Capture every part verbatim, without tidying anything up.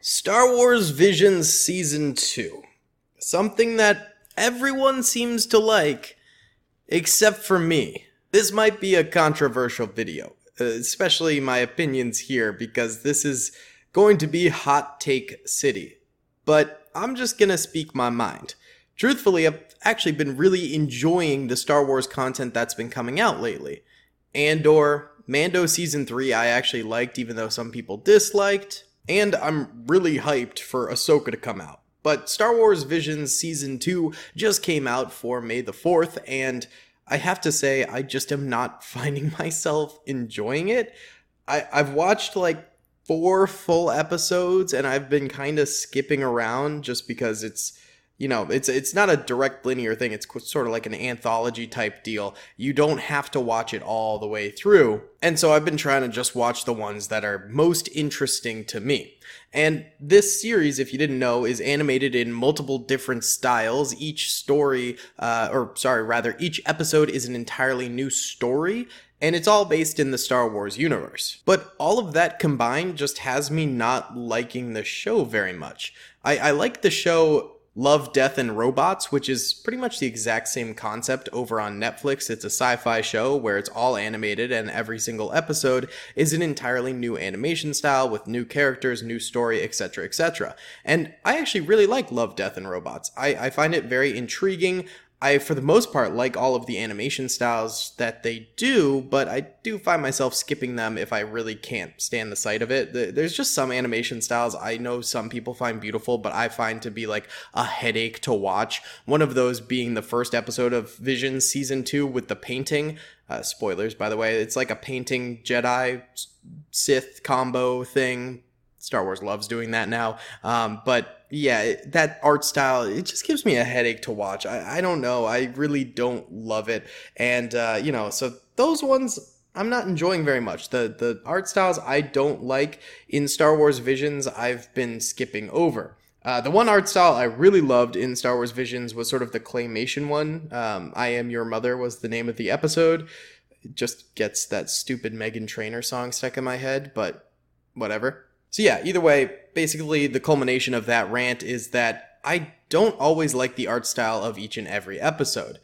Star Wars Visions Season two. Something that everyone seems to like, except for me. This might be a controversial video, especially my opinions here, because this is going to be Hot Take City. But I'm just gonna speak my mind. Truthfully, I've actually been really enjoying the Star Wars content that's been coming out lately. Andor, Mando Season three I actually liked, even though some people disliked. And I'm really hyped for Ahsoka to come out. But Star Wars Visions Season two just came out for May the fourth, and I have to say, I just am not finding myself enjoying it. I, I've watched like four full episodes, and I've been kind of skipping around just because it's, you know, it's it's not a direct linear thing. It's sort of like an anthology type deal. You don't have to watch it all the way through. And so I've been trying to just watch the ones that are most interesting to me. And this series, if you didn't know, is animated in multiple different styles. Each story, uh, or sorry, rather, each episode is an entirely new story. And it's all based in the Star Wars universe. But all of that combined just has me not liking the show very much. I, I like the show Love, Death, and Robots, which is pretty much the exact same concept over on Netflix. It's a sci-fi show where it's all animated, and every single episode is an entirely new animation style with new characters, new story, et cetera, et cetera. And I actually really like Love, Death, and Robots. I, I find it very intriguing. I, for the most part, like all of the animation styles that they do, but I do find myself skipping them if I really can't stand the sight of it. There's just some animation styles I know some people find beautiful, but I find to be like a headache to watch. One of those being the first episode of Visions Season two with the painting. Uh, spoilers, by the way. It's like a painting Jedi Sith combo thing. Star Wars loves doing that now. Um, but yeah, that art style, it just gives me a headache to watch. I, I don't know. I really don't love it. And, uh, you know, so those ones I'm not enjoying very much. The, the art styles I don't like in Star Wars Visions, I've been skipping over. Uh, the one art style I really loved in Star Wars Visions was sort of the claymation one. Um, I Am Your Mother was the name of the episode. It just gets that stupid Meghan Trainor song stuck in my head, but whatever. So yeah, either way, basically the culmination of that rant is that I don't always like the art style of each and every episode.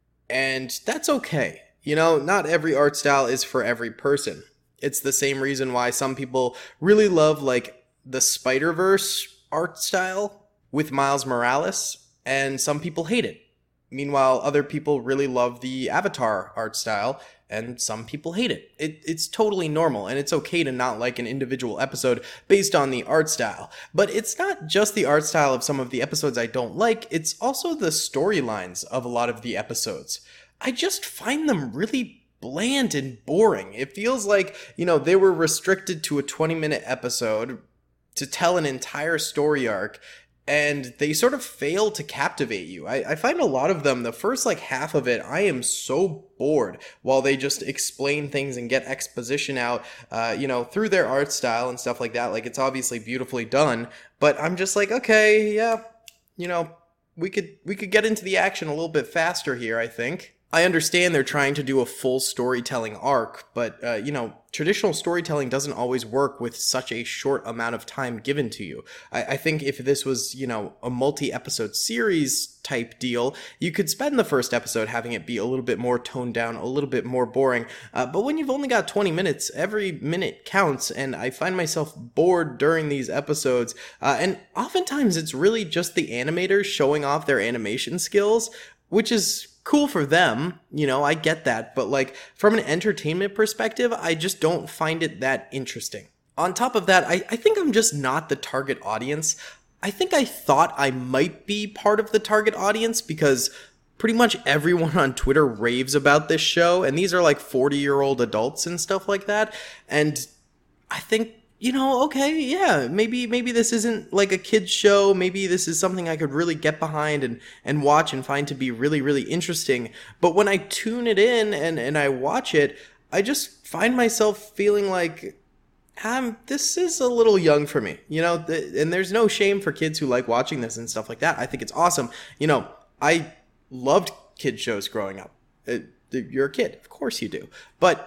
And that's okay. You know, not every art style is for every person. It's the same reason why some people really love like the Spider-Verse art style with Miles Morales, and some people hate it. Meanwhile, other people really love the Avatar art style, and some people hate it. it. It's totally normal, and it's okay to not like an individual episode based on the art style. But it's not just the art style of some of the episodes I don't like, it's also the storylines of a lot of the episodes. I just find them really bland and boring. It feels like, you know, they were restricted to a twenty minute episode to tell an entire story arc, and they sort of fail to captivate you. I, I find a lot of them, the first like half of it, I am so bored while they just explain things and get exposition out, uh, you know, through their art style and stuff like that. Like, it's obviously beautifully done, but I'm just like, okay, yeah, you know, we could we could get into the action a little bit faster here, I think. I understand they're trying to do a full storytelling arc, but, uh, you know, traditional storytelling doesn't always work with such a short amount of time given to you. I, I think if this was, you know, a multi-episode series type deal, you could spend the first episode having it be a little bit more toned down, a little bit more boring. Uh, but when you've only got twenty minutes, every minute counts, and I find myself bored during these episodes. Uh, and oftentimes it's really just the animators showing off their animation skills, which is cool for them, you know, I get that, but like from an entertainment perspective, I just don't find it that interesting. On top of that, I, I think I'm just not the target audience. I think I thought I might be part of the target audience because pretty much everyone on Twitter raves about this show, and these are like forty-year-old adults and stuff like that, and I think, you know, okay, yeah, maybe maybe this isn't like a kid's show. Maybe this is something I could really get behind and, and watch and find to be really, really interesting. But when I tune it in and, and I watch it, I just find myself feeling like, um, this is a little young for me, you know, th- and there's no shame for kids who like watching this and stuff like that. I think it's awesome. You know, I loved kid shows growing up. It, you're a kid, of course you do. But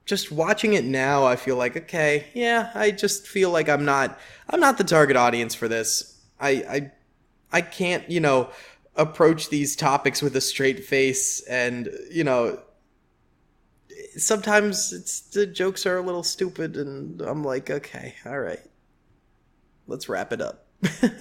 just watching it now, I feel like, okay, yeah, I just feel like I'm not, I'm not the target audience for this. I, I, I can't, you know, approach these topics with a straight face, and, you know, sometimes it's, the jokes are a little stupid, and I'm like, okay, all right, let's wrap it up.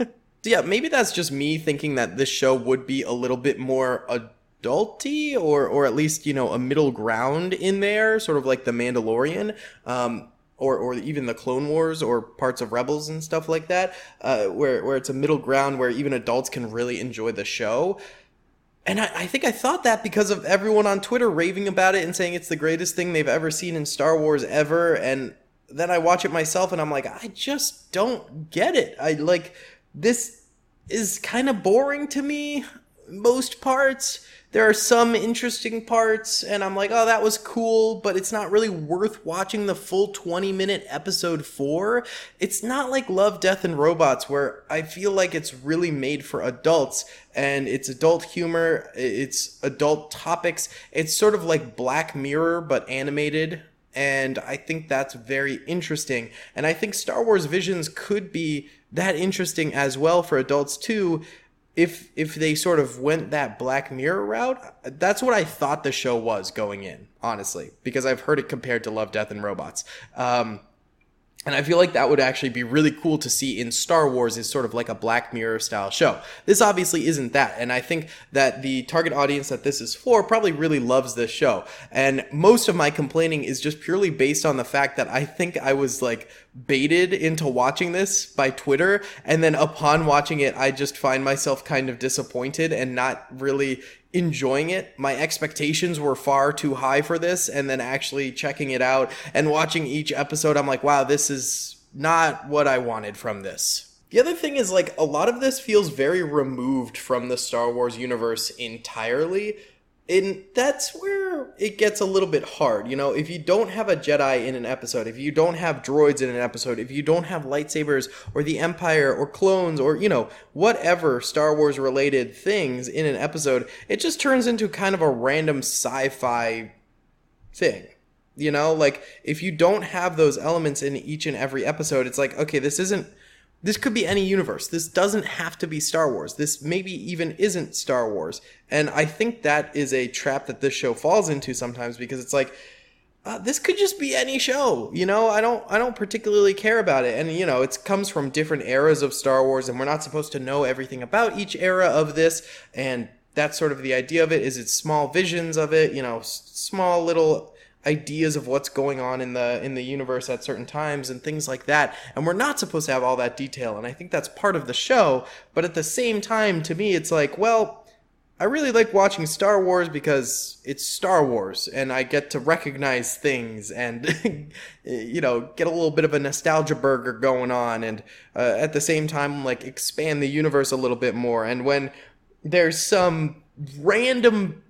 So yeah, maybe that's just me thinking that this show would be a little bit more adulty, or or at least, you know, a middle ground in there, sort of like The Mandalorian, um, or or even the Clone Wars, or parts of Rebels and stuff like that, uh, where where it's a middle ground where even adults can really enjoy the show. And I, I think I thought that because of everyone on Twitter raving about it and saying it's the greatest thing they've ever seen in Star Wars ever, and then I watch it myself and I'm like, I just don't get it. I like, this is kind of boring to me, most parts. There are some interesting parts, and I'm like, oh, that was cool, but it's not really worth watching the full twenty minute episode for. It's not like Love, Death, and Robots, where I feel like it's really made for adults, and it's adult humor, it's adult topics. It's sort of like Black Mirror, but animated. And I think that's very interesting. And I think Star Wars Visions could be that interesting as well for adults too, if if they sort of went that Black Mirror route. That's what I thought the show was going in, honestly, because I've heard it compared to Love, Death, and Robots. Um, and I feel like that would actually be really cool to see in Star Wars, is sort of like a Black Mirror style show. This obviously isn't that, and I think that the target audience that this is for probably really loves this show. And most of my complaining is just purely based on the fact that I think I was like baited into watching this by Twitter, and then upon watching it, I just find myself kind of disappointed and not really enjoying it. My expectations were far too high for this, and then actually checking it out and watching each episode, I'm like, wow, this is not what I wanted from this. The other thing is, like, a lot of this feels very removed from the Star Wars universe entirely. And that's where it gets a little bit hard. You know, if you don't have a Jedi in an episode, if you don't have droids in an episode, if you don't have lightsabers or the Empire or clones or, you know, whatever Star Wars related things in an episode, it just turns into kind of a random sci-fi thing. You know, like, if you don't have those elements in each and every episode, it's like, okay, this isn't, this could be any universe. This doesn't have to be Star Wars. This maybe even isn't Star Wars. And I think that is a trap that this show falls into sometimes, because it's like, uh, this could just be any show. You know, I don't I don't particularly care about it. And, you know, it comes from different eras of Star Wars, and we're not supposed to know everything about each era of this. And that's sort of the idea of it, is it's small visions of it, you know, s- small little ideas of what's going on in the in the universe at certain times and things like that, and we're not supposed to have all that detail, and I think that's part of the show. But at the same time, to me, it's like, well, I really like watching Star Wars because it's Star Wars, and I get to recognize things and you know, get a little bit of a nostalgia burger going on, and uh, at the same time, like, expand the universe a little bit more. And when there's some random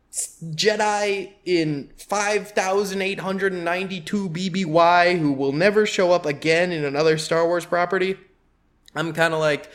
Jedi in five thousand eight hundred ninety-two B B Y who will never show up again in another Star Wars property, I'm kind of like,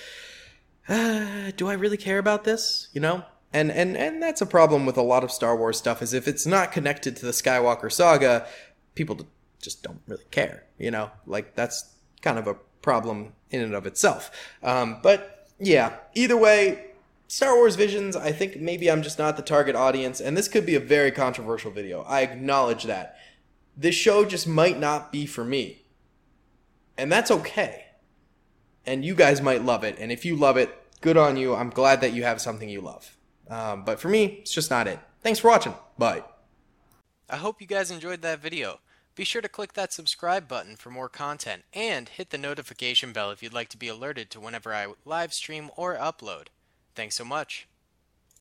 uh, do I really care about this? You know? And, and, and that's a problem with a lot of Star Wars stuff, is if it's not connected to the Skywalker saga, people just don't really care, you know? Like, that's kind of a problem in and of itself. Um, but yeah, either way, Star Wars Visions, I think maybe I'm just not the target audience, and this could be a very controversial video. I acknowledge that. This show just might not be for me. And that's okay. And you guys might love it, and if you love it, good on you. I'm glad that you have something you love. Um, but for me, it's just not it. Thanks for watching. Bye. I hope you guys enjoyed that video. Be sure to click that subscribe button for more content, and hit the notification bell if you'd like to be alerted to whenever I live stream or upload. Thanks so much.